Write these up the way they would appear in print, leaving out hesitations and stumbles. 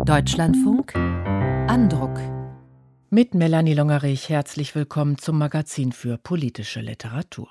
Deutschlandfunk Andruck. Mit Melanie Longerich herzlich willkommen zum Magazin für politische Literatur.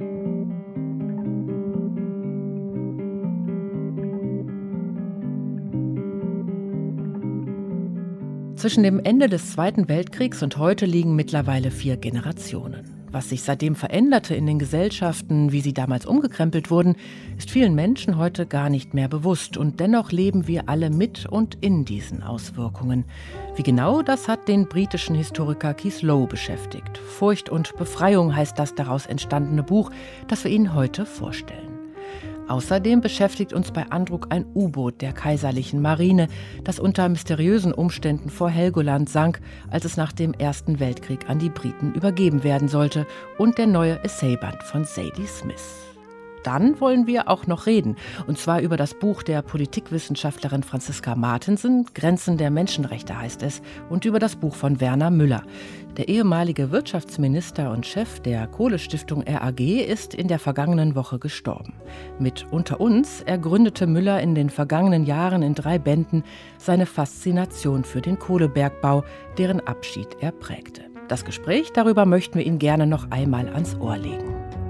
Zwischen dem Ende des Zweiten Weltkriegs und heute liegen mittlerweile 4 Generationen. Was sich seitdem veränderte in den Gesellschaften, wie sie damals umgekrempelt wurden, ist vielen Menschen heute gar nicht mehr bewusst. Und dennoch leben wir alle mit und in diesen Auswirkungen. Wie genau, das hat den britischen Historiker Keith Lowe beschäftigt. Furcht und Befreiung heißt das daraus entstandene Buch, das wir Ihnen heute vorstellen. Außerdem beschäftigt uns bei Andruck ein U-Boot der Kaiserlichen Marine, das unter mysteriösen Umständen vor Helgoland sank, als es nach dem Ersten Weltkrieg an die Briten übergeben werden sollte, und der neue Essayband von Zadie Smith. Dann wollen wir auch noch reden, und zwar über das Buch der Politikwissenschaftlerin Franziska Martensen, Grenzen der Menschenrechte heißt es, und über das Buch von Werner Müller. Der ehemalige Wirtschaftsminister und Chef der Kohlestiftung RAG ist in der vergangenen Woche gestorben. Mit Unter uns ergründete Müller in den vergangenen Jahren in 3 Bänden seine Faszination für den Kohlebergbau, deren Abschied er prägte. Das Gespräch darüber möchten wir Ihnen gerne noch einmal ans Ohr legen.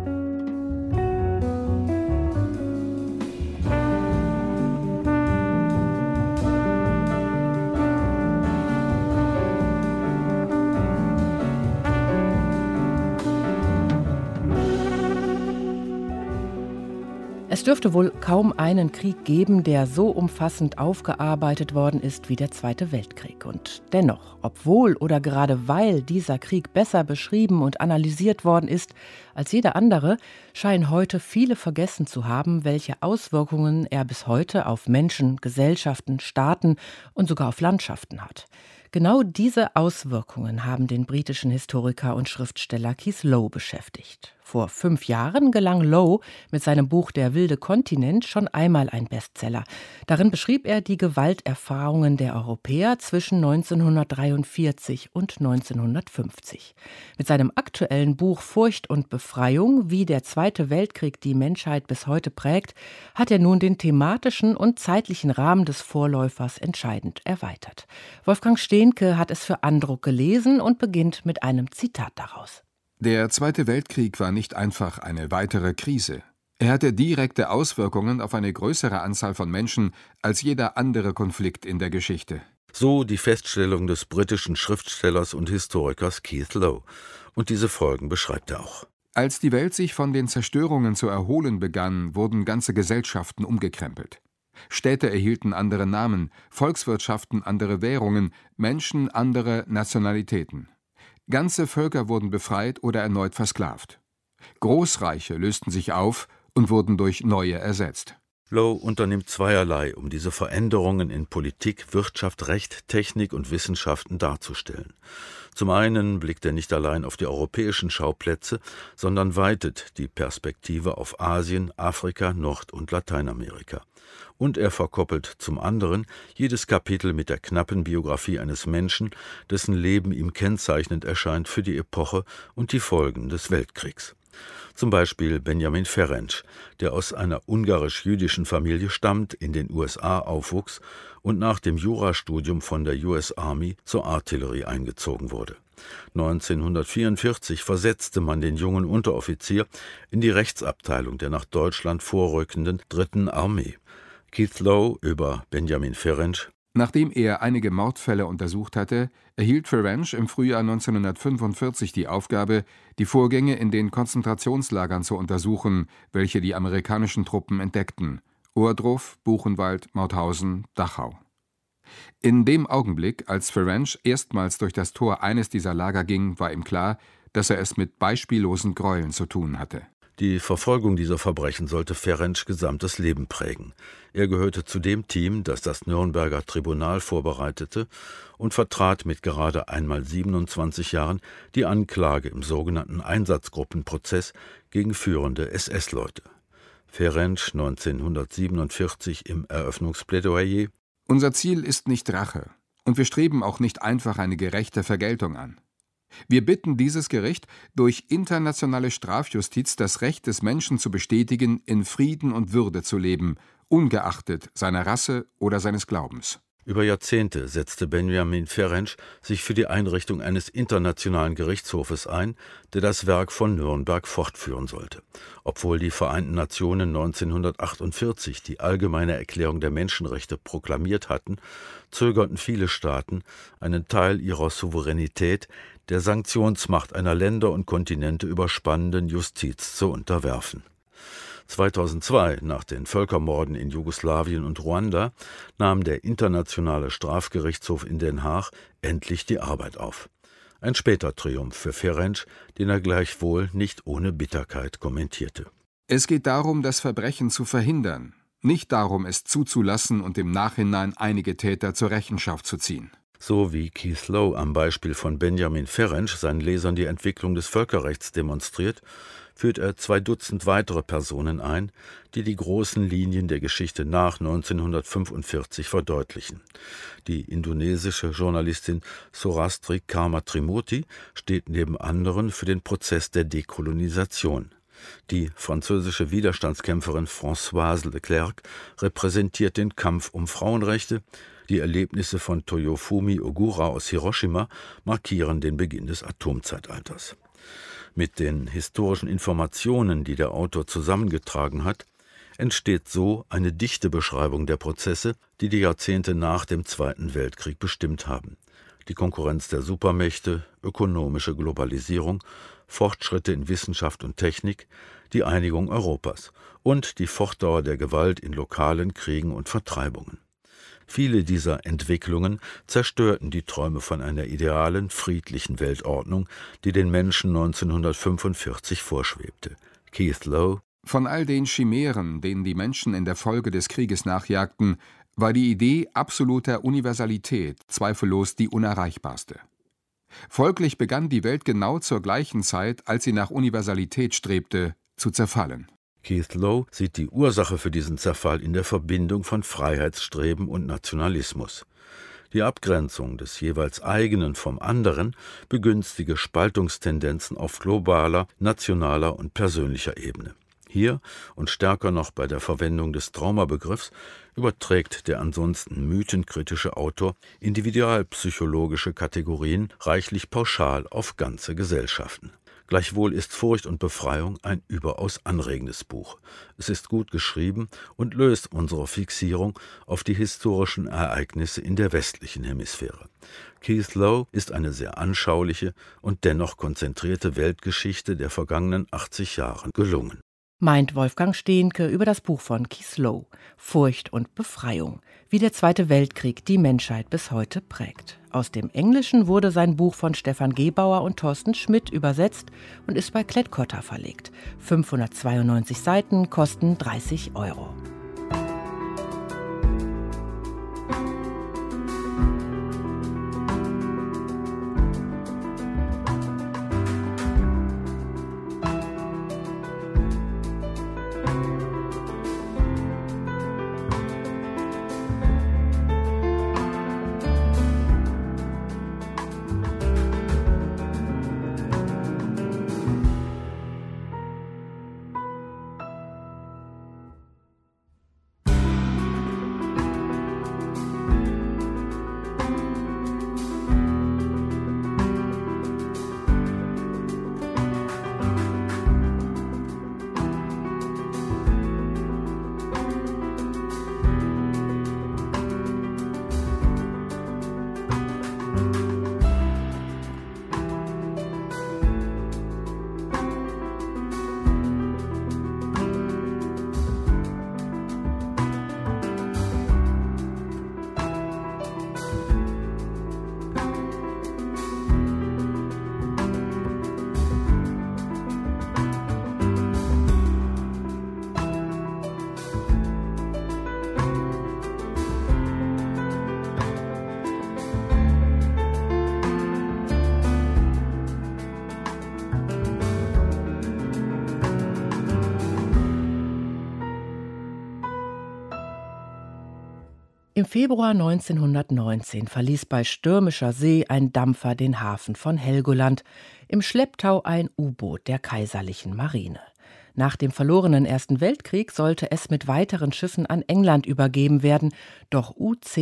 Es dürfte wohl kaum einen Krieg geben, der so umfassend aufgearbeitet worden ist wie der Zweite Weltkrieg. Und dennoch, obwohl oder gerade weil dieser Krieg besser beschrieben und analysiert worden ist als jeder andere, scheinen heute viele vergessen zu haben, welche Auswirkungen er bis heute auf Menschen, Gesellschaften, Staaten und sogar auf Landschaften hat. Genau diese Auswirkungen haben den britischen Historiker und Schriftsteller Keith Lowe beschäftigt. Vor 5 Jahren gelang Lowe mit seinem Buch Der wilde Kontinent schon einmal ein Bestseller. Darin beschrieb er die Gewalterfahrungen der Europäer zwischen 1943 und 1950. Mit seinem aktuellen Buch Furcht und Befreiung, wie der Zweite Weltkrieg die Menschheit bis heute prägt, hat er nun den thematischen und zeitlichen Rahmen des Vorläufers entscheidend erweitert. Wolfgang Stehnke hat es für Andruck gelesen und beginnt mit einem Zitat daraus. Der Zweite Weltkrieg war nicht einfach eine weitere Krise. Er hatte direkte Auswirkungen auf eine größere Anzahl von Menschen als jeder andere Konflikt in der Geschichte. So die Feststellung des britischen Schriftstellers und Historikers Keith Lowe. Und diese Folgen beschreibt er auch. Als die Welt sich von den Zerstörungen zu erholen begann, wurden ganze Gesellschaften umgekrempelt. Städte erhielten andere Namen, Volkswirtschaften andere Währungen, Menschen andere Nationalitäten. Ganze Völker wurden befreit oder erneut versklavt. Großreiche lösten sich auf und wurden durch neue ersetzt. Lowe unternimmt zweierlei, um diese Veränderungen in Politik, Wirtschaft, Recht, Technik und Wissenschaften darzustellen. Zum einen blickt er nicht allein auf die europäischen Schauplätze, sondern weitet die Perspektive auf Asien, Afrika, Nord- und Lateinamerika. Und er verkoppelt zum anderen jedes Kapitel mit der knappen Biografie eines Menschen, dessen Leben ihm kennzeichnend erscheint für die Epoche und die Folgen des Weltkriegs. Zum Beispiel Benjamin Ferenc, der aus einer ungarisch-jüdischen Familie stammt, in den USA aufwuchs und nach dem Jurastudium von der US Army zur Artillerie eingezogen wurde. 1944 versetzte man den jungen Unteroffizier in die Rechtsabteilung der nach Deutschland vorrückenden 3. Armee. Keith Lowe über Benjamin Ferenc: Nachdem er einige Mordfälle untersucht hatte, erhielt Ferenc im Frühjahr 1945 die Aufgabe, die Vorgänge in den Konzentrationslagern zu untersuchen, welche die amerikanischen Truppen entdeckten: Ohrdruf, Buchenwald, Mauthausen, Dachau. In dem Augenblick, als Ferenc erstmals durch das Tor eines dieser Lager ging, war ihm klar, dass er es mit beispiellosen Gräueln zu tun hatte. Die Verfolgung dieser Verbrechen sollte Ferencs gesamtes Leben prägen. Er gehörte zu dem Team, das das Nürnberger Tribunal vorbereitete, und vertrat mit gerade einmal 27 Jahren die Anklage im sogenannten Einsatzgruppenprozess gegen führende SS-Leute. Ferenc 1947 im Eröffnungsplädoyer: Unser Ziel ist nicht Rache, und wir streben auch nicht einfach eine gerechte Vergeltung an. Wir bitten dieses Gericht, durch internationale Strafjustiz das Recht des Menschen zu bestätigen, in Frieden und Würde zu leben, ungeachtet seiner Rasse oder seines Glaubens. Über Jahrzehnte setzte Benjamin Ferenc sich für die Einrichtung eines internationalen Gerichtshofes ein, der das Werk von Nürnberg fortführen sollte. Obwohl die Vereinten Nationen 1948 die Allgemeine Erklärung der Menschenrechte proklamiert hatten, zögerten viele Staaten, einen Teil ihrer Souveränität der Sanktionsmacht einer Länder und Kontinente überspannenden Justiz zu unterwerfen. 2002, nach den Völkermorden in Jugoslawien und Ruanda, nahm der Internationale Strafgerichtshof in Den Haag endlich die Arbeit auf. Ein später Triumph für Ferenc, den er gleichwohl nicht ohne Bitterkeit kommentierte. Es geht darum, das Verbrechen zu verhindern, nicht darum, es zuzulassen und im Nachhinein einige Täter zur Rechenschaft zu ziehen. So wie Keith Lowe am Beispiel von Benjamin Ferenc seinen Lesern die Entwicklung des Völkerrechts demonstriert, führt er 2 Dutzend weitere Personen ein, die die großen Linien der Geschichte nach 1945 verdeutlichen. Die indonesische Journalistin Surastri Karma-Trimurti steht neben anderen für den Prozess der Dekolonisation. Die französische Widerstandskämpferin Françoise Leclerc repräsentiert den Kampf um Frauenrechte. Die Erlebnisse von Toyofumi Ogura aus Hiroshima markieren den Beginn des Atomzeitalters. Mit den historischen Informationen, die der Autor zusammengetragen hat, entsteht so eine dichte Beschreibung der Prozesse, die die Jahrzehnte nach dem Zweiten Weltkrieg bestimmt haben. Die Konkurrenz der Supermächte, ökonomische Globalisierung, Fortschritte in Wissenschaft und Technik, die Einigung Europas und die Fortdauer der Gewalt in lokalen Kriegen und Vertreibungen. Viele dieser Entwicklungen zerstörten die Träume von einer idealen, friedlichen Weltordnung, die den Menschen 1945 vorschwebte. Keith Lowe: Von all den Chimären, denen die Menschen in der Folge des Krieges nachjagten, war die Idee absoluter Universalität zweifellos die unerreichbarste. Folglich begann die Welt genau zur gleichen Zeit, als sie nach Universalität strebte, zu zerfallen. Keith Lowe sieht die Ursache für diesen Zerfall in der Verbindung von Freiheitsstreben und Nationalismus. Die Abgrenzung des jeweils eigenen vom anderen begünstige Spaltungstendenzen auf globaler, nationaler und persönlicher Ebene. Hier und stärker noch bei der Verwendung des Traumabegriffs überträgt der ansonsten mythenkritische Autor individualpsychologische Kategorien reichlich pauschal auf ganze Gesellschaften. Gleichwohl ist Furcht und Befreiung ein überaus anregendes Buch. Es ist gut geschrieben und löst unsere Fixierung auf die historischen Ereignisse in der westlichen Hemisphäre. Keith Lowe ist eine sehr anschauliche und dennoch konzentrierte Weltgeschichte der vergangenen 80 Jahre gelungen. Meint Wolfgang Stehnke über das Buch von Keith Lowe, Furcht und Befreiung, wie der Zweite Weltkrieg die Menschheit bis heute prägt. Aus dem Englischen wurde sein Buch von Stefan Gebauer und Thorsten Schmidt übersetzt und ist bei Klett-Cotta verlegt. 592 Seiten kosten 30 €. Im Februar 1919 verließ bei stürmischer See ein Dampfer den Hafen von Helgoland, im Schlepptau ein U-Boot der Kaiserlichen Marine. Nach dem verlorenen Ersten Weltkrieg sollte es mit weiteren Schiffen an England übergeben werden. Doch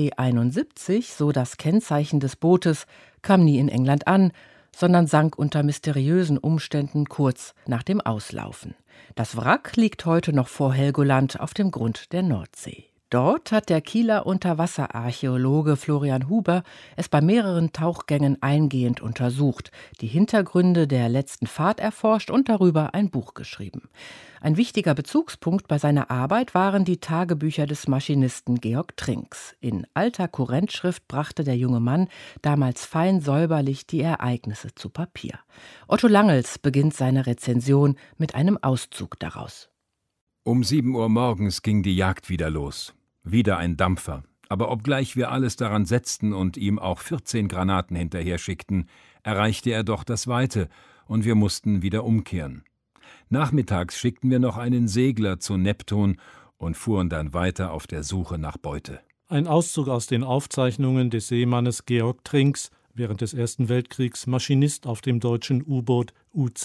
UC-71, so das Kennzeichen des Bootes, kam nie in England an, sondern sank unter mysteriösen Umständen kurz nach dem Auslaufen. Das Wrack liegt heute noch vor Helgoland auf dem Grund der Nordsee. Dort hat der Kieler Unterwasserarchäologe Florian Huber es bei mehreren Tauchgängen eingehend untersucht, die Hintergründe der letzten Fahrt erforscht und darüber ein Buch geschrieben. Ein wichtiger Bezugspunkt bei seiner Arbeit waren die Tagebücher des Maschinisten Georg Trinks. In alter Kurrentschrift brachte der junge Mann damals fein säuberlich die Ereignisse zu Papier. Otto Langels beginnt seine Rezension mit einem Auszug daraus. Um 7 Uhr morgens ging die Jagd wieder los. Wieder ein Dampfer. Aber obgleich wir alles daran setzten und ihm auch 14 Granaten hinterher schickten, erreichte er doch das Weite und wir mussten wieder umkehren. Nachmittags schickten wir noch einen Segler zu Neptun und fuhren dann weiter auf der Suche nach Beute. Ein Auszug aus den Aufzeichnungen des Seemannes Georg Trinks, während des Ersten Weltkriegs Maschinist auf dem deutschen U-Boot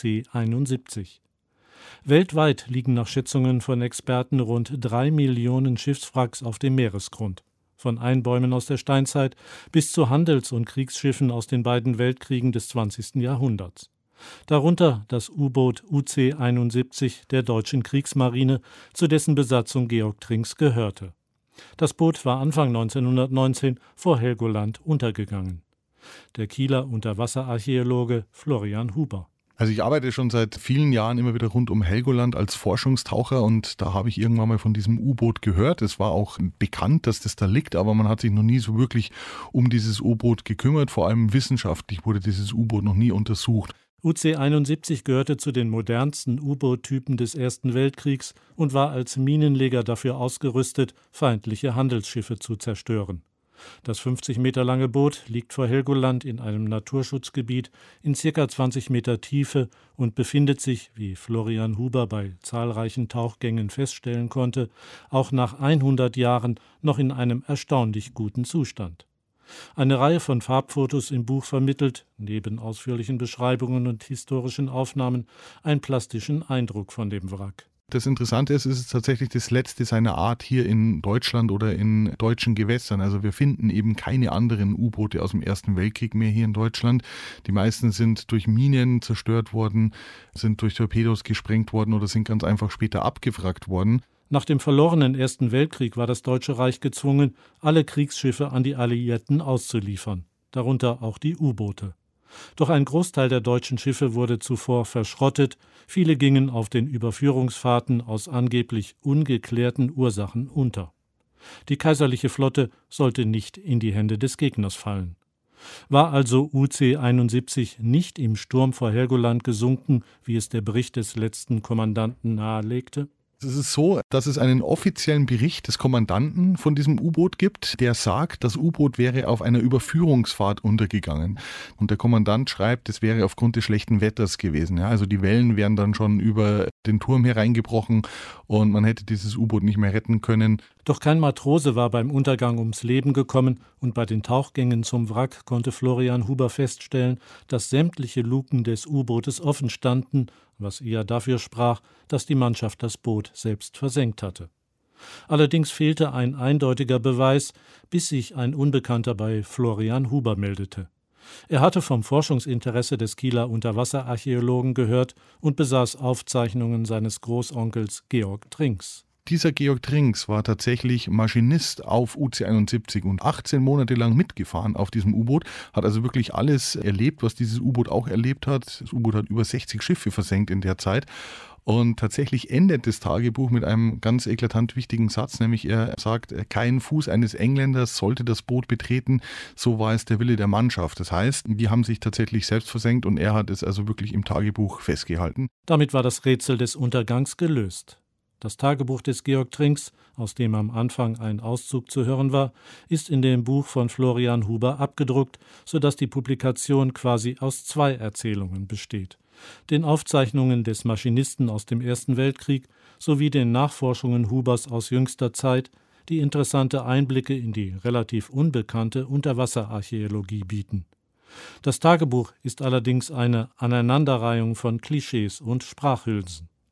UC-71. Weltweit liegen nach Schätzungen von Experten rund 3 Millionen Schiffswracks auf dem Meeresgrund. Von Einbäumen aus der Steinzeit bis zu Handels- und Kriegsschiffen aus den beiden Weltkriegen des 20. Jahrhunderts. Darunter das U-Boot UC-71 der deutschen Kriegsmarine, zu dessen Besatzung Georg Trinks gehörte. Das Boot war Anfang 1919 vor Helgoland untergegangen. Der Kieler Unterwasserarchäologe Florian Huber. Also ich arbeite schon seit vielen Jahren immer wieder rund um Helgoland als Forschungstaucher und da habe ich irgendwann mal von diesem U-Boot gehört. Es war auch bekannt, dass das da liegt, aber man hat sich noch nie so wirklich um dieses U-Boot gekümmert. Vor allem wissenschaftlich wurde dieses U-Boot noch nie untersucht. UC-71 gehörte zu den modernsten U-Boot-Typen des Ersten Weltkriegs und war als Minenleger dafür ausgerüstet, feindliche Handelsschiffe zu zerstören. Das 50 Meter lange Boot liegt vor Helgoland in einem Naturschutzgebiet in ca. 20 Meter Tiefe und befindet sich, wie Florian Huber bei zahlreichen Tauchgängen feststellen konnte, auch nach 100 Jahren noch in einem erstaunlich guten Zustand. Eine Reihe von Farbfotos im Buch vermittelt, neben ausführlichen Beschreibungen und historischen Aufnahmen, einen plastischen Eindruck von dem Wrack. Das Interessante ist, es ist tatsächlich das letzte seiner Art hier in Deutschland oder in deutschen Gewässern. Also wir finden eben keine anderen U-Boote aus dem Ersten Weltkrieg mehr hier in Deutschland. Die meisten sind durch Minen zerstört worden, sind durch Torpedos gesprengt worden oder sind ganz einfach später abgewrackt worden. Nach dem verlorenen Ersten Weltkrieg war das Deutsche Reich gezwungen, alle Kriegsschiffe an die Alliierten auszuliefern, darunter auch die U-Boote. Doch ein Großteil der deutschen Schiffe wurde zuvor verschrottet, viele gingen auf den Überführungsfahrten aus angeblich ungeklärten Ursachen unter. Die kaiserliche Flotte sollte nicht in die Hände des Gegners fallen. War also UC-71 nicht im Sturm vor Helgoland gesunken, wie es der Bericht des letzten Kommandanten nahelegte? Es ist so, dass es einen offiziellen Bericht des Kommandanten von diesem U-Boot gibt, der sagt, das U-Boot wäre auf einer Überführungsfahrt untergegangen. Und der Kommandant schreibt, es wäre aufgrund des schlechten Wetters gewesen. Ja, also die Wellen wären dann schon über den Turm hereingebrochen und man hätte dieses U-Boot nicht mehr retten können. Doch kein Matrose war beim Untergang ums Leben gekommen und bei den Tauchgängen zum Wrack konnte Florian Huber feststellen, dass sämtliche Luken des U-Bootes offen standen, was eher dafür sprach, dass die Mannschaft das Boot selbst versenkt hatte. Allerdings fehlte ein eindeutiger Beweis, bis sich ein Unbekannter bei Florian Huber meldete. Er hatte vom Forschungsinteresse des Kieler Unterwasserarchäologen gehört und besaß Aufzeichnungen seines Großonkels Georg Trinks. Dieser Georg Trinks war tatsächlich Maschinist auf UC-71 und 18 Monate lang mitgefahren auf diesem U-Boot, hat also wirklich alles erlebt, was dieses U-Boot auch erlebt hat. Das U-Boot hat über 60 Schiffe versenkt in der Zeit. Und tatsächlich endet das Tagebuch mit einem ganz eklatant wichtigen Satz, nämlich er sagt, kein Fuß eines Engländers sollte das Boot betreten, so war es der Wille der Mannschaft. Das heißt, die haben sich tatsächlich selbst versenkt und er hat es also wirklich im Tagebuch festgehalten. Damit war das Rätsel des Untergangs gelöst. Das Tagebuch des Georg Trinks, aus dem am Anfang ein Auszug zu hören war, ist in dem Buch von Florian Huber abgedruckt, sodass die Publikation quasi aus 2 Erzählungen besteht: den Aufzeichnungen des Maschinisten aus dem Ersten Weltkrieg sowie den Nachforschungen Hubers aus jüngster Zeit, die interessante Einblicke in die relativ unbekannte Unterwasserarchäologie bieten. Das Tagebuch ist allerdings eine Aneinanderreihung von Klischees und Sprachhülsen.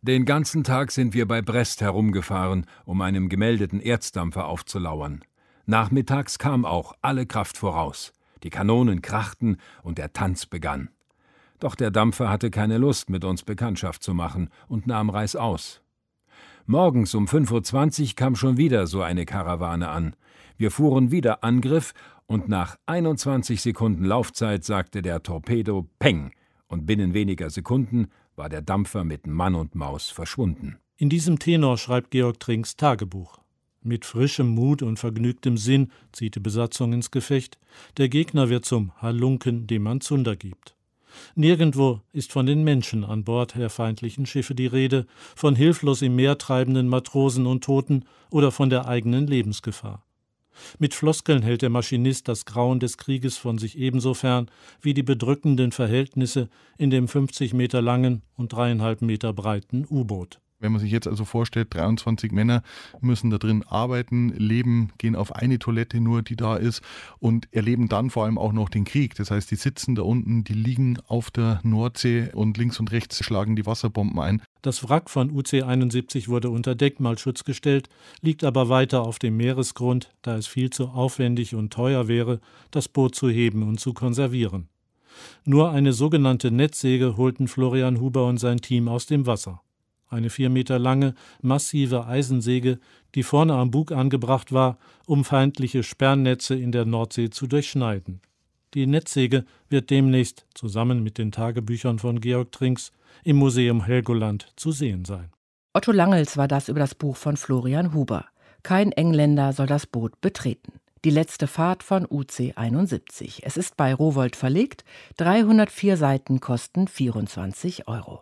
Den ganzen Tag sind wir bei Brest herumgefahren, um einem gemeldeten Erzdampfer aufzulauern. Nachmittags kam auch alle Kraft voraus. Die Kanonen krachten und der Tanz begann. Doch der Dampfer hatte keine Lust, mit uns Bekanntschaft zu machen und nahm reißaus. Morgens um 5:20 Uhr kam schon wieder so eine Karawane an. Wir fuhren wieder Angriff und nach 21 Sekunden Laufzeit sagte der Torpedo Peng und binnen weniger Sekunden war der Dampfer mit Mann und Maus verschwunden. In diesem Tenor schreibt Georg Trinks Tagebuch. Mit frischem Mut und vergnügtem Sinn zieht die Besatzung ins Gefecht. Der Gegner wird zum Halunken, dem man Zunder gibt. Nirgendwo ist von den Menschen an Bord der feindlichen Schiffe die Rede, von hilflos im Meer treibenden Matrosen und Toten oder von der eigenen Lebensgefahr. Mit Floskeln hält der Maschinist das Grauen des Krieges von sich ebenso fern wie die bedrückenden Verhältnisse in dem 50 Meter langen und 3,5 Meter breiten U-Boot. Wenn man sich jetzt also vorstellt, 23 Männer müssen da drin arbeiten, leben, gehen auf eine Toilette nur, die da ist und erleben dann vor allem auch noch den Krieg. Das heißt, die sitzen da unten, die liegen auf der Nordsee und links und rechts schlagen die Wasserbomben ein. Das Wrack von UC-71 wurde unter Denkmalschutz gestellt, liegt aber weiter auf dem Meeresgrund, da es viel zu aufwendig und teuer wäre, das Boot zu heben und zu konservieren. Nur eine sogenannte Netzsäge holten Florian Huber und sein Team aus dem Wasser. Eine 4 Meter lange, massive Eisensäge, die vorne am Bug angebracht war, um feindliche Sperrnetze in der Nordsee zu durchschneiden. Die Netzsäge wird demnächst, zusammen mit den Tagebüchern von Georg Trinks, im Museum Helgoland zu sehen sein. Otto Langels war das über das Buch von Florian Huber. Kein Engländer soll das Boot betreten. Die letzte Fahrt von UC-71. Es ist bei Rowohlt verlegt. 304 Seiten kosten 24 €.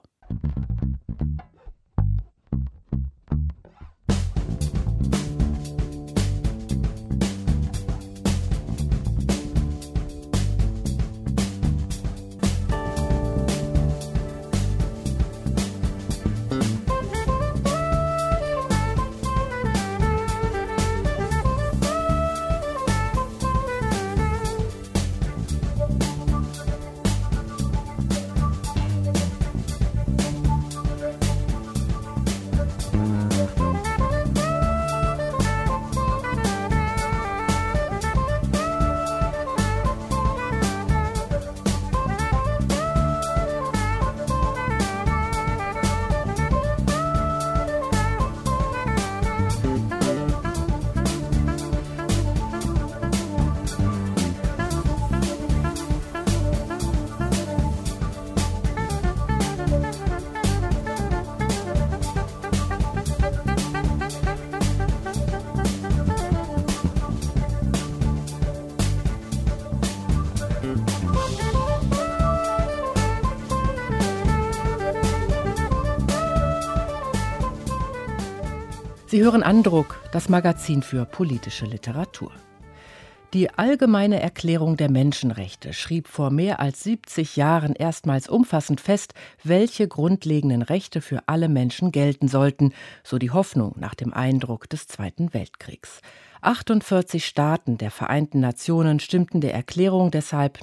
Sie hören Andruck, das Magazin für politische Literatur. Die Allgemeine Erklärung der Menschenrechte schrieb vor mehr als 70 Jahren erstmals umfassend fest, welche grundlegenden Rechte für alle Menschen gelten sollten, so die Hoffnung nach dem Eindruck des Zweiten Weltkriegs. 48 Staaten der Vereinten Nationen stimmten der Erklärung deshalb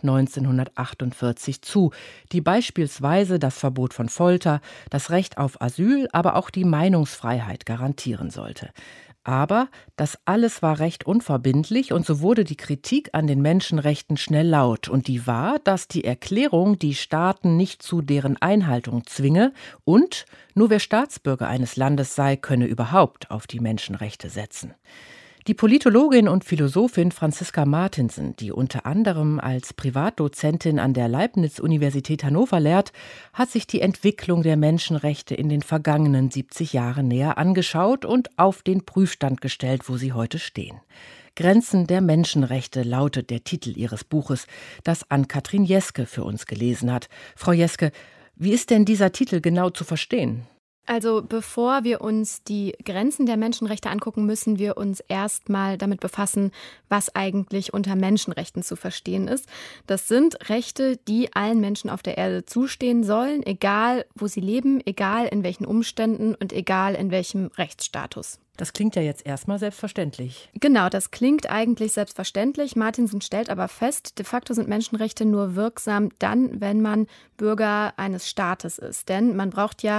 1948 zu, die beispielsweise das Verbot von Folter, das Recht auf Asyl, aber auch die Meinungsfreiheit garantieren sollte. Aber das alles war recht unverbindlich und so wurde die Kritik an den Menschenrechten schnell laut. Und die war, dass die Erklärung die Staaten nicht zu deren Einhaltung zwinge und nur wer Staatsbürger eines Landes sei, könne überhaupt auf die Menschenrechte setzen. Die Politologin und Philosophin Franziska Martinsen, die unter anderem als Privatdozentin an der Leibniz-Universität Hannover lehrt, hat sich die Entwicklung der Menschenrechte in den vergangenen 70 Jahren näher angeschaut und auf den Prüfstand gestellt, wo sie heute stehen. Grenzen der Menschenrechte lautet der Titel ihres Buches, das Ann-Kathrin Jeske für uns gelesen hat. Frau Jeske, wie ist denn dieser Titel genau zu verstehen? Also bevor wir uns die Grenzen der Menschenrechte angucken, müssen wir uns erstmal damit befassen, was eigentlich unter Menschenrechten zu verstehen ist. Das sind Rechte, die allen Menschen auf der Erde zustehen sollen, egal wo sie leben, egal in welchen Umständen und egal in welchem Rechtsstatus. Das klingt ja jetzt erstmal selbstverständlich. Genau, das klingt eigentlich selbstverständlich. Martinsen stellt aber fest, de facto sind Menschenrechte nur wirksam dann, wenn man Bürger eines Staates ist. Denn man braucht ja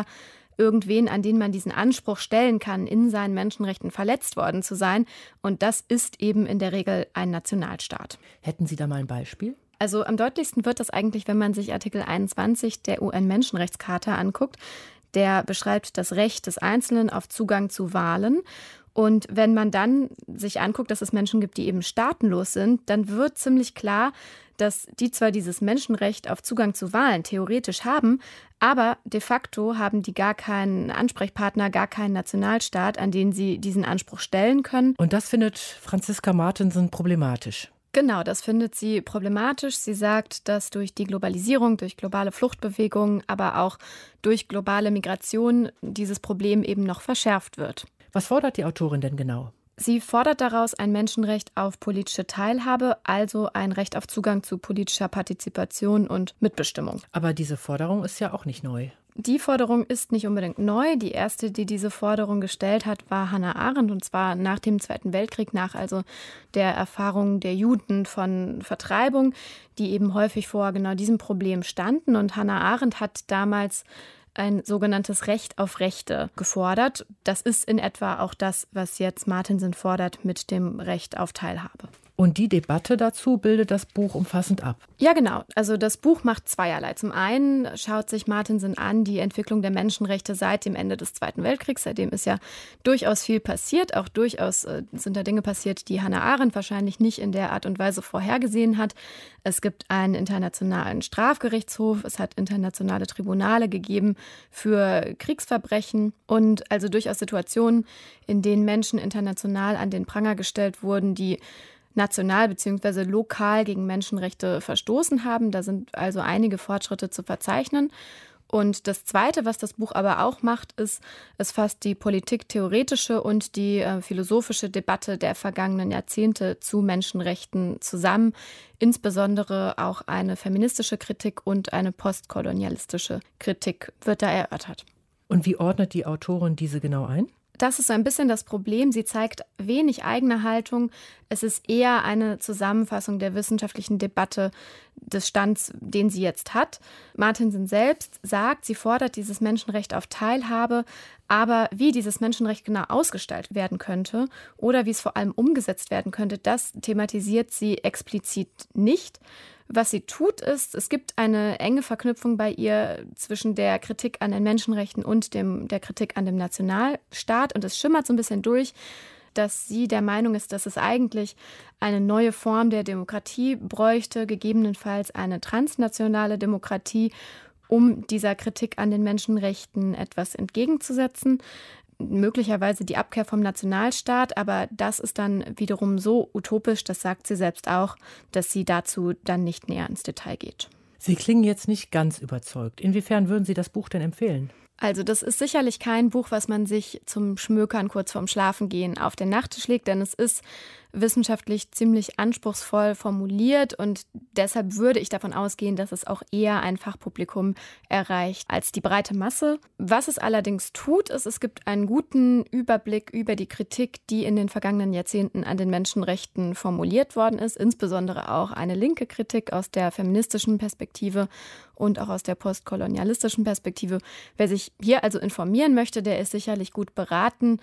irgendwen, an den man diesen Anspruch stellen kann, in seinen Menschenrechten verletzt worden zu sein. Und das ist eben in der Regel ein Nationalstaat. Hätten Sie da mal ein Beispiel? Also am deutlichsten wird das eigentlich, wenn man sich Artikel 21 der UN-Menschenrechtscharta anguckt. Der beschreibt das Recht des Einzelnen auf Zugang zu Wahlen. Und wenn man dann sich anguckt, dass es Menschen gibt, die eben staatenlos sind, dann wird ziemlich klar, dass die zwar dieses Menschenrecht auf Zugang zu Wahlen theoretisch haben, aber de facto haben die gar keinen Ansprechpartner, gar keinen Nationalstaat, an den sie diesen Anspruch stellen können. Und das findet Franziska Martensen problematisch. Genau, das findet sie problematisch. Sie sagt, dass durch die Globalisierung, durch globale Fluchtbewegungen, aber auch durch globale Migration dieses Problem eben noch verschärft wird. Was fordert die Autorin denn genau? Sie fordert daraus ein Menschenrecht auf politische Teilhabe, also ein Recht auf Zugang zu politischer Partizipation und Mitbestimmung. Aber diese Forderung ist ja auch nicht neu. Die Forderung ist nicht unbedingt neu. Die erste, die diese Forderung gestellt hat, war Hannah Arendt, und zwar nach dem Zweiten Weltkrieg, nach also der Erfahrung der Juden von Vertreibung, die eben häufig vor genau diesem Problem standen. Und Hannah Arendt hat damals ein sogenanntes Recht auf Rechte gefordert. Das ist in etwa auch das, was jetzt Martensen fordert mit dem Recht auf Teilhabe. Und die Debatte dazu bildet das Buch umfassend ab. Ja, genau. Also das Buch macht zweierlei. Zum einen schaut sich Martensen an die Entwicklung der Menschenrechte seit dem Ende des Zweiten Weltkriegs. Seitdem ist ja durchaus viel passiert. Auch durchaus sind da Dinge passiert, die Hannah Arendt wahrscheinlich nicht in der Art und Weise vorhergesehen hat. Es gibt einen internationalen Strafgerichtshof. Es hat internationale Tribunale gegeben für Kriegsverbrechen und also durchaus Situationen, in denen Menschen international an den Pranger gestellt wurden, die national bzw. lokal gegen Menschenrechte verstoßen haben. Da sind also einige Fortschritte zu verzeichnen. Und das Zweite, was das Buch aber auch macht, ist, es fasst die politiktheoretische und die philosophische Debatte der vergangenen Jahrzehnte zu Menschenrechten zusammen. Insbesondere auch eine feministische Kritik und eine postkolonialistische Kritik wird da erörtert. Und wie ordnet die Autorin diese genau ein? Das ist so ein bisschen das Problem. Sie zeigt wenig eigene Haltung. Es ist eher eine Zusammenfassung der wissenschaftlichen Debatte des Stands, den sie jetzt hat. Martensen selbst sagt, sie fordert dieses Menschenrecht auf Teilhabe, aber wie dieses Menschenrecht genau ausgestaltet werden könnte oder wie es vor allem umgesetzt werden könnte, das thematisiert sie explizit nicht. Was sie tut, ist, es gibt eine enge Verknüpfung bei ihr zwischen der Kritik an den Menschenrechten und der Kritik an dem Nationalstaat. Und es schimmert so ein bisschen durch, dass sie der Meinung ist, dass es eigentlich eine neue Form der Demokratie bräuchte, gegebenenfalls eine transnationale Demokratie, um dieser Kritik an den Menschenrechten etwas entgegenzusetzen. Möglicherweise die Abkehr vom Nationalstaat, aber das ist dann wiederum so utopisch, das sagt sie selbst auch, dass sie dazu dann nicht näher ins Detail geht. Sie klingen jetzt nicht ganz überzeugt. Inwiefern würden Sie das Buch denn empfehlen? Also das ist sicherlich kein Buch, was man sich zum Schmökern kurz vorm Schlafengehen auf den Nachttisch legt, denn es ist wissenschaftlich ziemlich anspruchsvoll formuliert und deshalb würde ich davon ausgehen, dass es auch eher ein Fachpublikum erreicht als die breite Masse. Was es allerdings tut, ist, es gibt einen guten Überblick über die Kritik, die in den vergangenen Jahrzehnten an den Menschenrechten formuliert worden ist, insbesondere auch eine linke Kritik aus der feministischen Perspektive und auch aus der postkolonialistischen Perspektive. Wer sich hier also informieren möchte, der ist sicherlich gut beraten.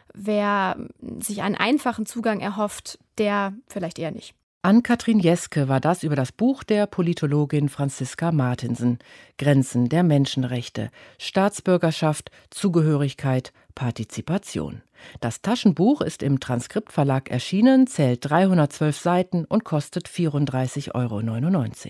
Wer sich einen einfachen Zugang erhofft, der vielleicht eher nicht. Ann-Kathrin Jeske war das über das Buch der Politologin Franziska Martensen. Grenzen der Menschenrechte, Staatsbürgerschaft, Zugehörigkeit, Partizipation. Das Taschenbuch ist im Transkriptverlag erschienen, zählt 312 Seiten und kostet 34,99 €.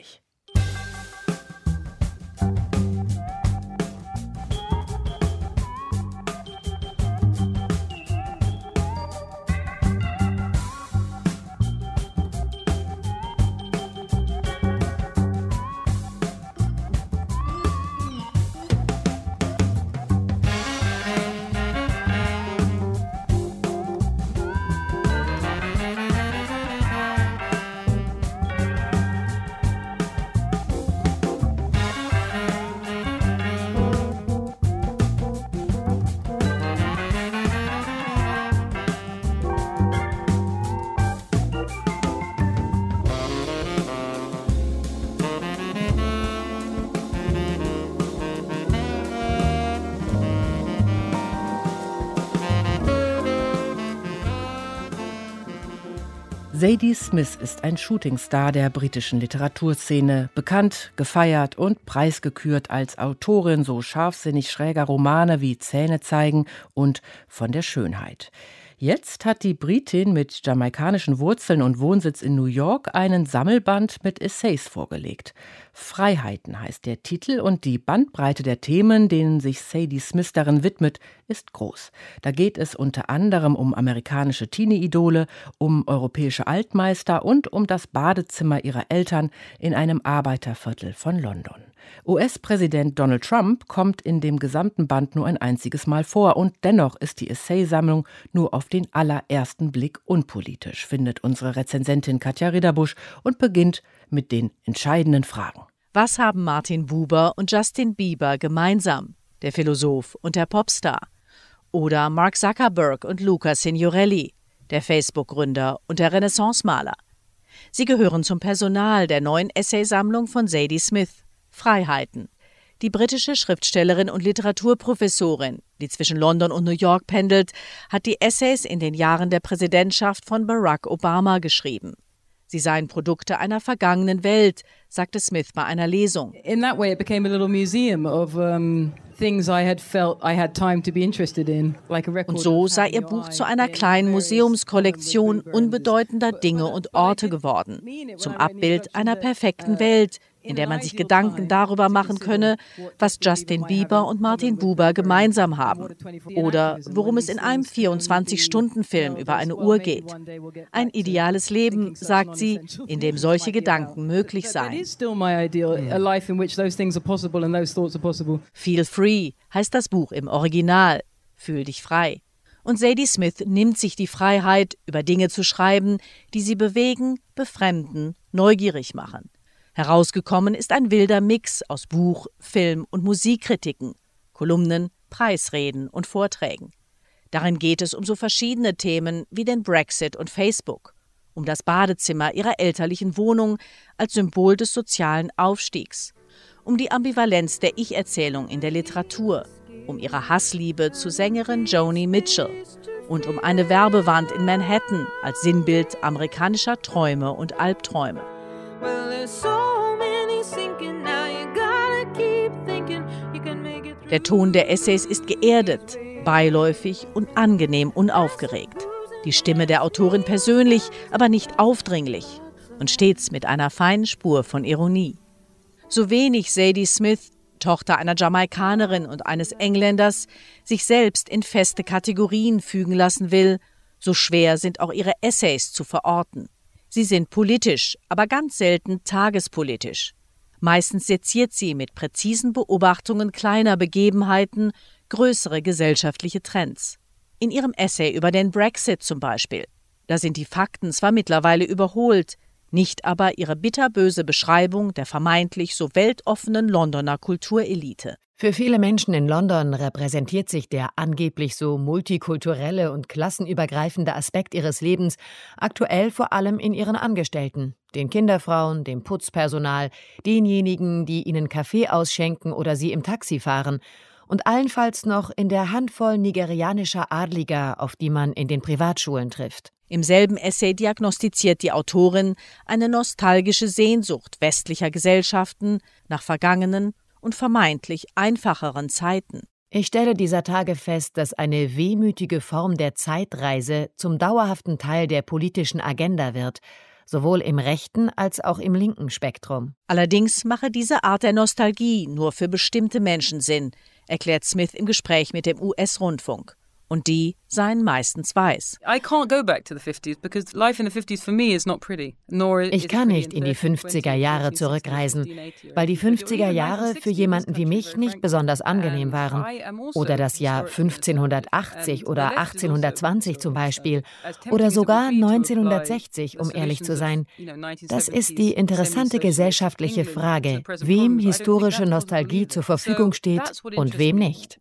Zadie Smith ist ein Shootingstar der britischen Literaturszene, bekannt, gefeiert und preisgekürt als Autorin so scharfsinnig schräger Romane wie Zähne zeigen und Von der Schönheit. Jetzt hat die Britin mit jamaikanischen Wurzeln und Wohnsitz in New York einen Sammelband mit Essays vorgelegt. Freiheiten heißt der Titel und die Bandbreite der Themen, denen sich Zadie Smith darin widmet, ist groß. Da geht es unter anderem um amerikanische Teenie-Idole, um europäische Altmeister und um das Badezimmer ihrer Eltern in einem Arbeiterviertel von London. US-Präsident Donald Trump kommt in dem gesamten Band nur ein einziges Mal vor und dennoch ist die Essaysammlung nur auf den allerersten Blick unpolitisch, findet unsere Rezensentin Katja Ridderbusch und beginnt mit den entscheidenden Fragen. Was haben Martin Buber und Justin Bieber gemeinsam? Der Philosoph und der Popstar. Oder Mark Zuckerberg und Luca Signorelli, der Facebook-Gründer und der Renaissance-Maler. Sie gehören zum Personal der neuen Essaysammlung von Zadie Smith. Freiheiten. Die britische Schriftstellerin und Literaturprofessorin, die zwischen London und New York pendelt, hat die Essays in den Jahren der Präsidentschaft von Barack Obama geschrieben. Sie seien Produkte einer vergangenen Welt, sagte Smith bei einer Lesung. In that way it became a little museum of things I had felt I had time to be interested in, like a record. Und so sei ihr Buch zu einer kleinen Museumskollektion unbedeutender Dinge und Orte geworden, zum Abbild einer perfekten Welt, in der man sich Gedanken darüber machen könne, was Justin Bieber und Martin Buber gemeinsam haben oder worum es in einem 24-Stunden-Film über eine Uhr geht. Ein ideales Leben, sagt sie, in dem solche Gedanken möglich seien. Feel Free heißt das Buch im Original. Fühl dich frei. Und Zadie Smith nimmt sich die Freiheit, über Dinge zu schreiben, die sie bewegen, befremden, neugierig machen. Herausgekommen ist ein wilder Mix aus Buch-, Film- und Musikkritiken, Kolumnen, Preisreden und Vorträgen. Darin geht es um so verschiedene Themen wie den Brexit und Facebook, um das Badezimmer ihrer elterlichen Wohnung als Symbol des sozialen Aufstiegs, um die Ambivalenz der Ich-Erzählung in der Literatur, um ihre Hassliebe zu Sängerin Joni Mitchell und um eine Werbewand in Manhattan als Sinnbild amerikanischer Träume und Albträume. Der Ton der Essays ist geerdet, beiläufig und angenehm unaufgeregt. Die Stimme der Autorin persönlich, aber nicht aufdringlich und stets mit einer feinen Spur von Ironie. So wenig Zadie Smith, Tochter einer Jamaikanerin und eines Engländers, sich selbst in feste Kategorien fügen lassen will, so schwer sind auch ihre Essays zu verorten. Sie sind politisch, aber ganz selten tagespolitisch. Meistens seziert sie mit präzisen Beobachtungen kleiner Begebenheiten größere gesellschaftliche Trends. In ihrem Essay über den Brexit zum Beispiel. Da sind die Fakten zwar mittlerweile überholt, nicht aber ihre bitterböse Beschreibung der vermeintlich so weltoffenen Londoner Kulturelite. Für viele Menschen in London repräsentiert sich der angeblich so multikulturelle und klassenübergreifende Aspekt ihres Lebens aktuell vor allem in ihren Angestellten, den Kinderfrauen, dem Putzpersonal, denjenigen, die ihnen Kaffee ausschenken oder sie im Taxi fahren und allenfalls noch in der Handvoll nigerianischer Adliger, auf die man in den Privatschulen trifft. Im selben Essay diagnostiziert die Autorin eine nostalgische Sehnsucht westlicher Gesellschaften nach vergangenen und vermeintlich einfacheren Zeiten. Ich stelle dieser Tage fest, dass eine wehmütige Form der Zeitreise zum dauerhaften Teil der politischen Agenda wird, sowohl im rechten als auch im linken Spektrum. Allerdings mache diese Art der Nostalgie nur für bestimmte Menschen Sinn, erklärt Smith im Gespräch mit dem US-Rundfunk. Und die seien meistens weiß. Ich kann nicht in die 50er Jahre zurückreisen, weil die 50er Jahre für jemanden wie mich nicht besonders angenehm waren. Oder das Jahr 1580 oder 1820 zum Beispiel. Oder sogar 1960, um ehrlich zu sein. Das ist die interessante gesellschaftliche Frage, wem historische Nostalgie zur Verfügung steht und wem nicht.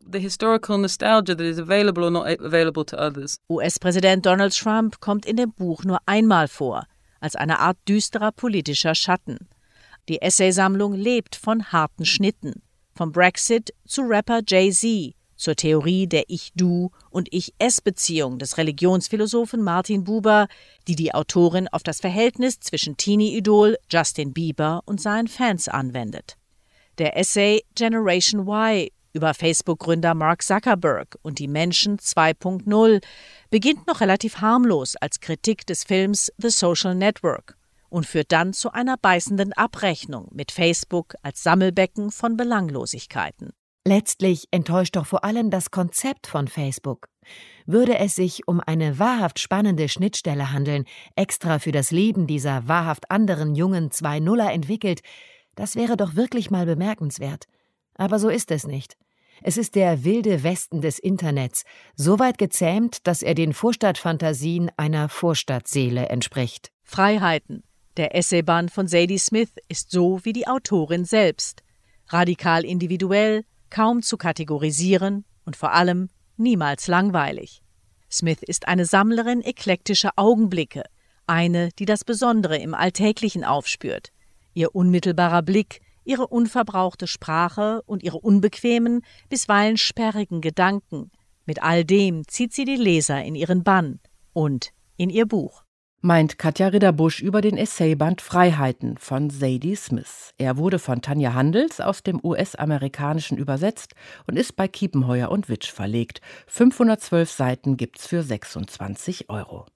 US-Präsident Donald Trump kommt in dem Buch nur einmal vor, als eine Art düsterer politischer Schatten. Die Essaysammlung lebt von harten Schnitten, vom Brexit zu Rapper Jay-Z, zur Theorie der Ich-Du- und Ich-Es-Beziehung des Religionsphilosophen Martin Buber, die die Autorin auf das Verhältnis zwischen Teenie-Idol Justin Bieber und seinen Fans anwendet. Der Essay Generation Y über Facebook-Gründer Mark Zuckerberg und die Menschen 2.0 beginnt noch relativ harmlos als Kritik des Films The Social Network und führt dann zu einer beißenden Abrechnung mit Facebook als Sammelbecken von Belanglosigkeiten. Letztlich enttäuscht doch vor allem das Konzept von Facebook. Würde es sich um eine wahrhaft spannende Schnittstelle handeln, extra für das Leben dieser wahrhaft anderen jungen 2.0er entwickelt, das wäre doch wirklich mal bemerkenswert. Aber so ist es nicht. Es ist der wilde Westen des Internets, so weit gezähmt, dass er den Vorstadtfantasien einer Vorstadtseele entspricht. Freiheiten. Der Essayband von Zadie Smith ist so wie die Autorin selbst. Radikal individuell, kaum zu kategorisieren und vor allem niemals langweilig. Smith ist eine Sammlerin eklektischer Augenblicke, eine, die das Besondere im Alltäglichen aufspürt. Ihr unmittelbarer Blick, ihre unverbrauchte Sprache und ihre unbequemen, bisweilen sperrigen Gedanken. Mit all dem zieht sie die Leser in ihren Bann und in ihr Buch. Meint Katja Ridderbusch über den Essayband Freiheiten von Zadie Smith. Er wurde von Tanja Handels aus dem US-amerikanischen übersetzt und ist bei Kiepenheuer und Witsch verlegt. 512 Seiten gibt's für 26 €.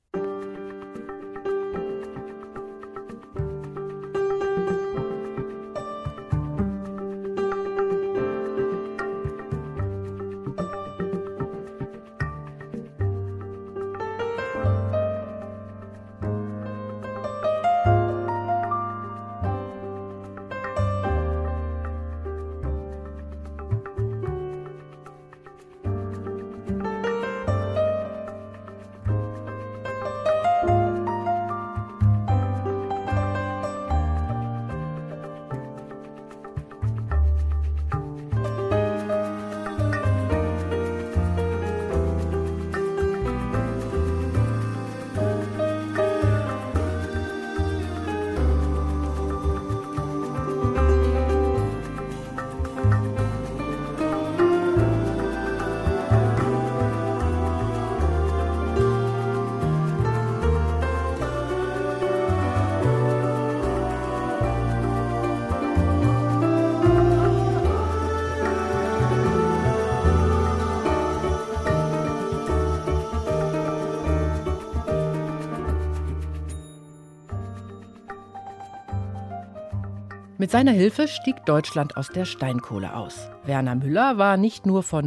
Mit seiner Hilfe stieg Deutschland aus der Steinkohle aus. Werner Müller war nicht nur von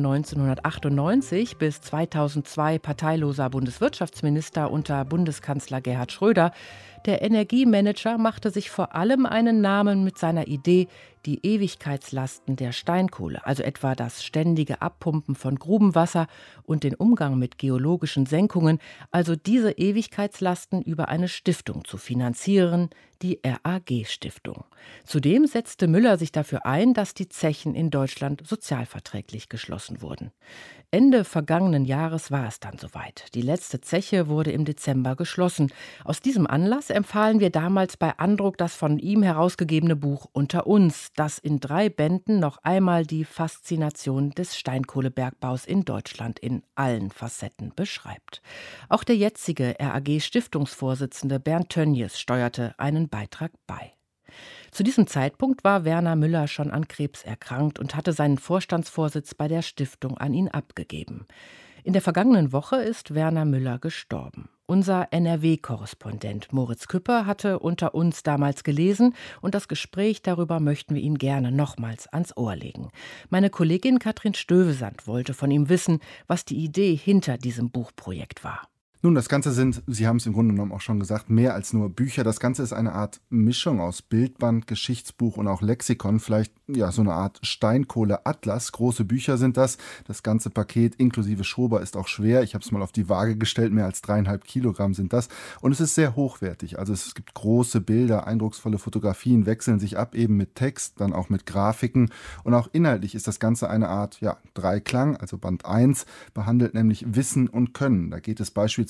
1998 bis 2002 parteiloser Bundeswirtschaftsminister unter Bundeskanzler Gerhard Schröder. Der Energiemanager machte sich vor allem einen Namen mit seiner Idee, die Ewigkeitslasten der Steinkohle, also etwa das ständige Abpumpen von Grubenwasser und den Umgang mit geologischen Senkungen, also diese Ewigkeitslasten über eine Stiftung zu finanzieren, die RAG-Stiftung. Zudem setzte Müller sich dafür ein, dass die Zechen in Deutschland sozialverträglich geschlossen wurden. Ende vergangenen Jahres war es dann soweit. Die letzte Zeche wurde im Dezember geschlossen. Aus diesem Anlass empfahlen wir damals bei Andruck das von ihm herausgegebene Buch Unter uns, das in 3 Bänden noch einmal die Faszination des Steinkohlebergbaus in Deutschland in allen Facetten beschreibt. Auch der jetzige RAG-Stiftungsvorsitzende Bernd Tönjes steuerte einen Beitrag bei. Zu diesem Zeitpunkt war Werner Müller schon an Krebs erkrankt und hatte seinen Vorstandsvorsitz bei der Stiftung an ihn abgegeben. In der vergangenen Woche ist Werner Müller gestorben. Unser NRW-Korrespondent Moritz Küpper hatte Unter uns damals gelesen und das Gespräch darüber möchten wir ihm gerne nochmals ans Ohr legen. Meine Kollegin Katrin Stövesand wollte von ihm wissen, was die Idee hinter diesem Buchprojekt war. Nun, das Ganze sind, Sie haben es im Grunde genommen auch schon gesagt, mehr als nur Bücher. Das Ganze ist eine Art Mischung aus Bildband, Geschichtsbuch und auch Lexikon. Vielleicht ja so eine Art Steinkohle-Atlas. Große Bücher sind das. Das ganze Paket inklusive Schober ist auch schwer. Ich habe es mal auf die Waage gestellt. Mehr als 3,5 Kilogramm sind das. Und es ist sehr hochwertig. Also es gibt große Bilder, eindrucksvolle Fotografien, wechseln sich ab eben mit Text, dann auch mit Grafiken. Und auch inhaltlich ist das Ganze eine Art Dreiklang. Also Band 1 behandelt nämlich Wissen und Können. Da geht es beispielsweise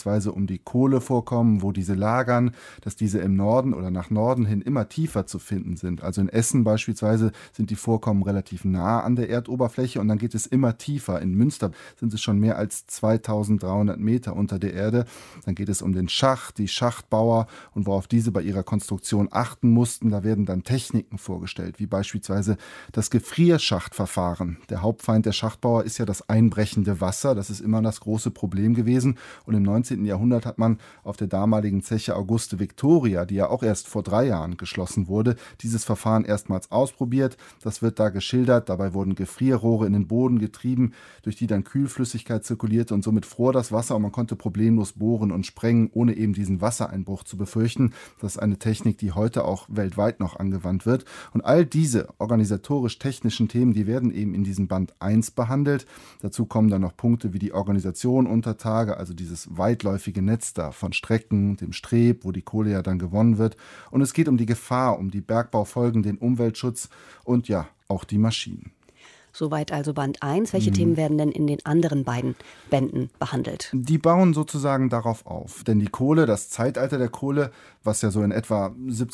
beispielsweise um die Kohlevorkommen, wo diese lagern, dass diese im Norden oder nach Norden hin immer tiefer zu finden sind. Also in Essen beispielsweise sind die Vorkommen relativ nah an der Erdoberfläche und dann geht es immer tiefer. In Münster sind es schon mehr als 2300 Meter unter der Erde. Dann geht es um den Schacht, die Schachtbauer und worauf diese bei ihrer Konstruktion achten mussten. Da werden dann Techniken vorgestellt, wie beispielsweise das Gefrierschachtverfahren. Der Hauptfeind der Schachtbauer ist ja das einbrechende Wasser. Das ist immer das große Problem gewesen. Und im 19. Jahrhundert hat man auf der damaligen Zeche Auguste Victoria, die ja auch erst vor 3 Jahren geschlossen wurde, dieses Verfahren erstmals ausprobiert. Das wird da geschildert. Dabei wurden Gefrierrohre in den Boden getrieben, durch die dann Kühlflüssigkeit zirkulierte und somit fror das Wasser und man konnte problemlos bohren und sprengen, ohne eben diesen Wassereinbruch zu befürchten. Das ist eine Technik, die heute auch weltweit noch angewandt wird. Und all diese organisatorisch-technischen Themen, die werden eben in diesem Band 1 behandelt. Dazu kommen dann noch Punkte wie die Organisation unter Tage, also dieses weitläufige Netz da von Strecken, dem Streb, wo die Kohle ja dann gewonnen wird. Und es geht um die Gefahr, um die Bergbaufolgen, den Umweltschutz und ja, auch die Maschinen. Soweit also Band 1. Welche Themen werden denn in den anderen beiden Bänden behandelt? Die bauen sozusagen darauf auf. Denn die Kohle, das Zeitalter der Kohle, was ja so in etwa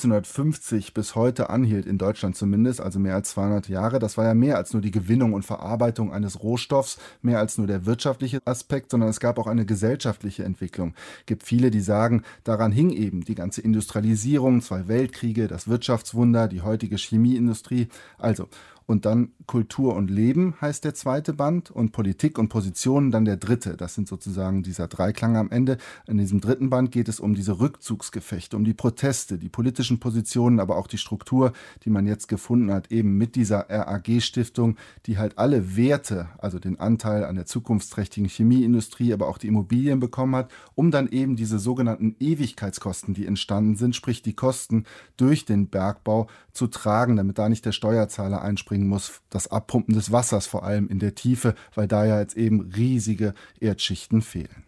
1750 bis heute anhielt, in Deutschland zumindest, also mehr als 200 Jahre, das war ja mehr als nur die Gewinnung und Verarbeitung eines Rohstoffs, mehr als nur der wirtschaftliche Aspekt, sondern es gab auch eine gesellschaftliche Entwicklung. Es gibt viele, die sagen, daran hing eben die ganze Industrialisierung, 2 Weltkriege, das Wirtschaftswunder, die heutige Chemieindustrie. Also, und dann Kultur und Leben heißt der zweite Band und Politik und Positionen dann der dritte. Das sind sozusagen dieser Dreiklang am Ende. In diesem dritten Band geht es um diese Rückzugsgefechte, um die Proteste, die politischen Positionen, aber auch die Struktur, die man jetzt gefunden hat, eben mit dieser RAG-Stiftung, die halt alle Werte, also den Anteil an der zukunftsträchtigen Chemieindustrie, aber auch die Immobilien bekommen hat, um dann eben diese sogenannten Ewigkeitskosten, die entstanden sind, sprich die Kosten durch den Bergbau zu tragen, damit da nicht der Steuerzahler einspringen muss, das Abpumpen des Wassers vor allem in der Tiefe, weil da ja jetzt eben riesige Erdschichten fehlen.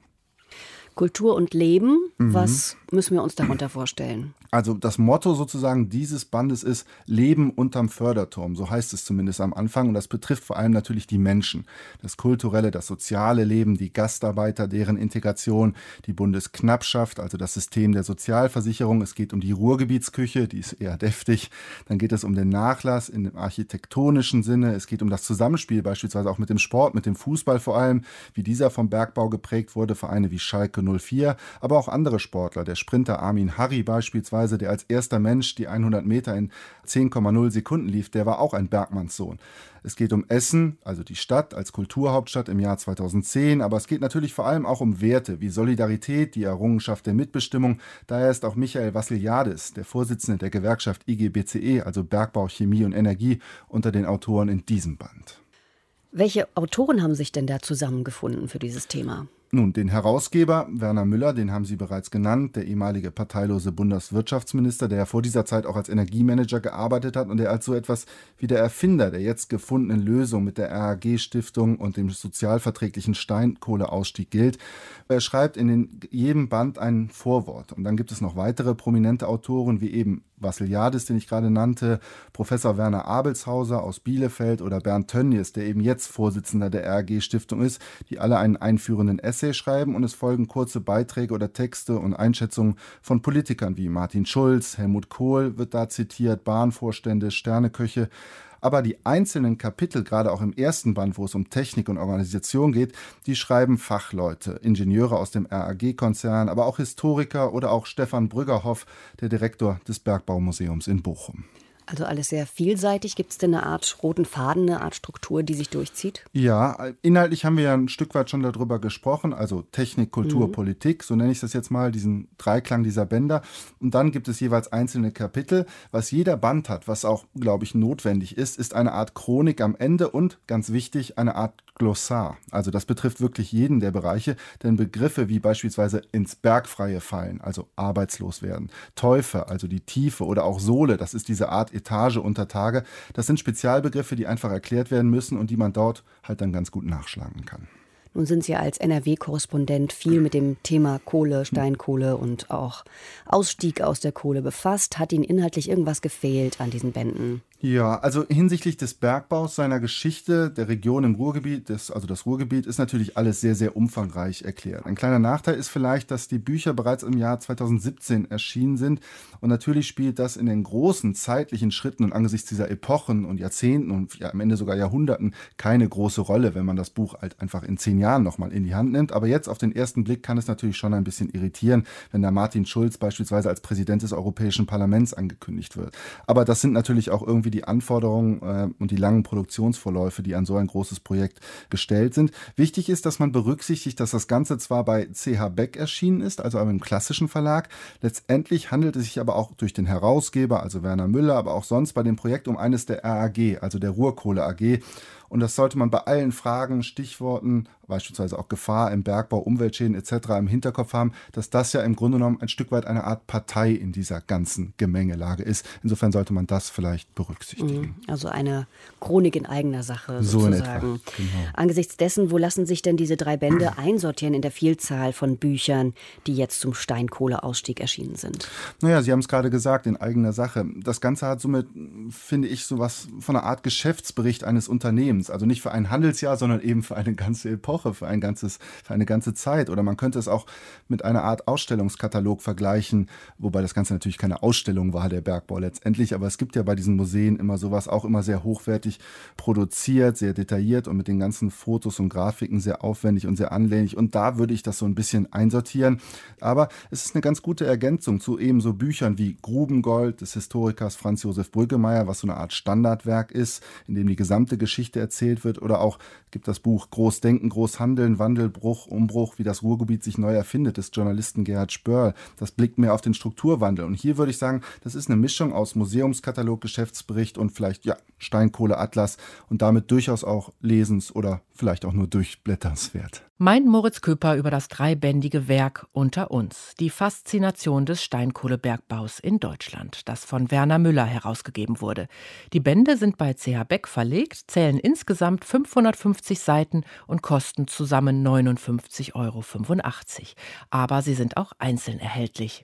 Kultur und Leben, was müssen wir uns darunter vorstellen? Also das Motto sozusagen dieses Bandes ist Leben unterm Förderturm, so heißt es zumindest am Anfang und das betrifft vor allem natürlich die Menschen. Das kulturelle, das soziale Leben, die Gastarbeiter, deren Integration, die Bundesknappschaft, also das System der Sozialversicherung. Es geht um die Ruhrgebietsküche, die ist eher deftig. Dann geht es um den Nachlass in dem architektonischen Sinne. Es geht um das Zusammenspiel beispielsweise auch mit dem Sport, mit dem Fußball vor allem, wie dieser vom Bergbau geprägt wurde. Vereine wie Schalke 04, aber auch andere Sportler. Der Sprinter Armin Harry beispielsweise, der als erster Mensch die 100 Meter in 10,0 Sekunden lief, der war auch ein Bergmannssohn. Es geht um Essen, also die Stadt als Kulturhauptstadt im Jahr 2010, aber es geht natürlich vor allem auch um Werte wie Solidarität, die Errungenschaft der Mitbestimmung. Daher ist auch Michael Vassiliadis, der Vorsitzende der Gewerkschaft IGBCE, also Bergbau, Chemie und Energie, unter den Autoren in diesem Band. Welche Autoren haben sich denn da zusammengefunden für dieses Thema? Nun, den Herausgeber Werner Müller, den haben Sie bereits genannt, der ehemalige parteilose Bundeswirtschaftsminister, der ja vor dieser Zeit auch als Energiemanager gearbeitet hat und der als so etwas wie der Erfinder der jetzt gefundenen Lösung mit der RAG-Stiftung und dem sozialverträglichen Steinkohleausstieg gilt. Er schreibt in jedem Band ein Vorwort. Und dann gibt es noch weitere prominente Autoren, wie eben Vassiliadis, den ich gerade nannte, Professor Werner Abelshauser aus Bielefeld oder Bernd Tönnies, der eben jetzt Vorsitzender der RAG-Stiftung ist, die alle einen einführenden Essay schreiben und es folgen kurze Beiträge oder Texte und Einschätzungen von Politikern wie Martin Schulz, Helmut Kohl wird da zitiert, Bahnvorstände, Sterneköche. Aber die einzelnen Kapitel, gerade auch im ersten Band, wo es um Technik und Organisation geht, die schreiben Fachleute, Ingenieure aus dem RAG-Konzern, aber auch Historiker oder auch Stefan Brüggerhoff, der Direktor des Bergbaumuseums in Bochum. Also alles sehr vielseitig. Gibt es denn eine Art roten Faden, eine Art Struktur, die sich durchzieht? Ja, inhaltlich haben wir ja ein Stück weit schon darüber gesprochen, also Technik, Kultur, Politik, so nenne ich das jetzt mal, diesen Dreiklang dieser Bänder. Und dann gibt es jeweils einzelne Kapitel. Was jeder Band hat, was auch, glaube ich, notwendig ist, ist eine Art Chronik am Ende und, ganz wichtig, eine Art Glossar. Also das betrifft wirklich jeden der Bereiche, denn Begriffe wie beispielsweise ins Bergfreie fallen, also arbeitslos werden, Teufe, also die Tiefe oder auch Sohle, das ist diese Art Etage unter Tage, das sind Spezialbegriffe, die einfach erklärt werden müssen und die man dort halt dann ganz gut nachschlagen kann. Nun sind Sie als NRW-Korrespondent viel mit dem Thema Kohle, Steinkohle und auch Ausstieg aus der Kohle befasst. Hat Ihnen inhaltlich irgendwas gefehlt an diesen Bänden? Ja, also hinsichtlich des Bergbaus, seiner Geschichte, der Region im Ruhrgebiet, das Ruhrgebiet, ist natürlich alles sehr, sehr umfangreich erklärt. Ein kleiner Nachteil ist vielleicht, dass die Bücher bereits im Jahr 2017 erschienen sind. Und natürlich spielt das in den großen zeitlichen Schritten und angesichts dieser Epochen und Jahrzehnten und ja, am Ende sogar Jahrhunderten keine große Rolle, wenn man das Buch halt einfach in 10 Jahren nochmal in die Hand nimmt. Aber jetzt auf den ersten Blick kann es natürlich schon ein bisschen irritieren, wenn da Martin Schulz beispielsweise als Präsident des Europäischen Parlaments angekündigt wird. Aber das sind natürlich auch irgendwie die Anforderungen und die langen Produktionsvorläufe, die an so ein großes Projekt gestellt sind. Wichtig ist, dass man berücksichtigt, dass das Ganze zwar bei CH Beck erschienen ist, also einem klassischen Verlag. Letztendlich handelt es sich aber auch durch den Herausgeber, also Werner Müller, aber auch sonst bei dem Projekt um eines der RAG, also der Ruhrkohle AG. Und das sollte man bei allen Fragen, Stichworten, beispielsweise auch Gefahr im Bergbau, Umweltschäden etc. im Hinterkopf haben, dass das ja im Grunde genommen ein Stück weit eine Art Partei in dieser ganzen Gemengelage ist. Insofern sollte man das vielleicht berücksichtigen. Also eine Chronik in eigener Sache so sozusagen. In etwa. Genau. Angesichts dessen, wo lassen sich denn diese 3 Bände einsortieren in der Vielzahl von Büchern, die jetzt zum Steinkohleausstieg erschienen sind? Naja, Sie haben es gerade gesagt, in eigener Sache. Das Ganze hat somit, finde ich, sowas von einer Art Geschäftsbericht eines Unternehmens. Also nicht für ein Handelsjahr, sondern eben für eine ganze Epoche, für eine ganze Zeit. Oder man könnte es auch mit einer Art Ausstellungskatalog vergleichen, wobei das Ganze natürlich keine Ausstellung war, der Bergbau letztendlich. Aber es gibt ja bei diesen Museen immer sowas, auch immer sehr hochwertig produziert, sehr detailliert und mit den ganzen Fotos und Grafiken sehr aufwendig und sehr anlässlich. Und da würde ich das so ein bisschen einsortieren. Aber es ist eine ganz gute Ergänzung zu eben so Büchern wie Grubengold des Historikers Franz Josef Brüggemeier, was so eine Art Standardwerk ist, in dem die gesamte Geschichte erzählt wird. Oder auch gibt das Buch Großdenken, Großhandeln, Wandel, Bruch, Umbruch, wie das Ruhrgebiet sich neu erfindet, des Journalisten Gerhard Spörl. Das blickt mehr auf den Strukturwandel. Und hier würde ich sagen, das ist eine Mischung aus Museumskatalog, Geschäftsbericht und vielleicht Steinkohleatlas und damit durchaus auch lesens- oder vielleicht auch nur durchblätternswert. Meint Moritz Küpper über das 3-bändige Werk Unter uns, die Faszination des Steinkohlebergbaus in Deutschland, das von Werner Müller herausgegeben wurde. Die Bände sind bei CH Beck verlegt, zählen insgesamt 550 Seiten und kosten zusammen 59,85 €. Aber sie sind auch einzeln erhältlich.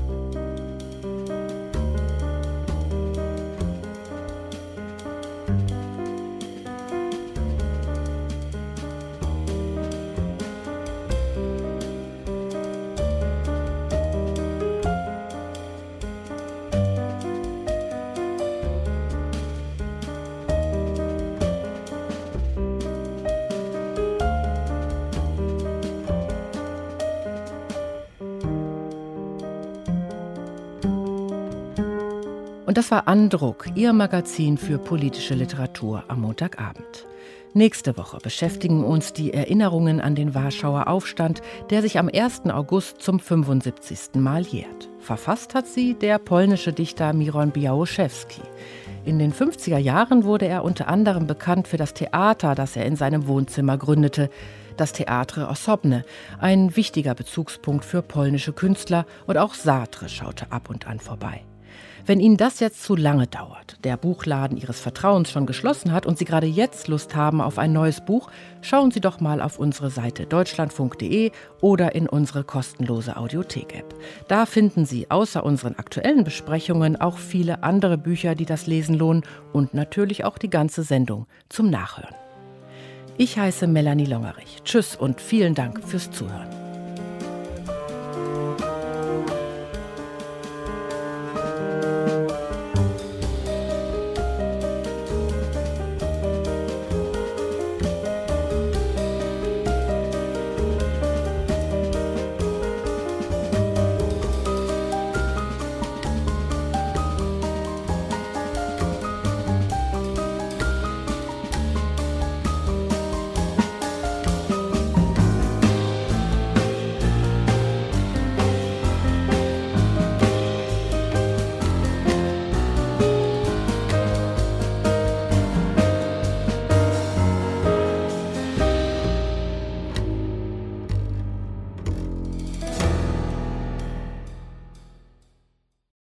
Und das war Andruck, Ihr Magazin für politische Literatur am Montagabend. Nächste Woche beschäftigen uns die Erinnerungen an den Warschauer Aufstand, der sich am 1. August zum 75. Mal jährt. Verfasst hat sie der polnische Dichter Miron Białoszewski. In den 50er Jahren wurde er unter anderem bekannt für das Theater, das er in seinem Wohnzimmer gründete. Das Teatr Osobne, ein wichtiger Bezugspunkt für polnische Künstler, und auch Sartre schaute ab und an vorbei. Wenn Ihnen das jetzt zu lange dauert, der Buchladen Ihres Vertrauens schon geschlossen hat und Sie gerade jetzt Lust haben auf ein neues Buch, schauen Sie doch mal auf unsere Seite deutschlandfunk.de oder in unsere kostenlose Audiothek-App. Da finden Sie außer unseren aktuellen Besprechungen auch viele andere Bücher, die das Lesen lohnen, und natürlich auch die ganze Sendung zum Nachhören. Ich heiße Melanie Longerich. Tschüss und vielen Dank fürs Zuhören.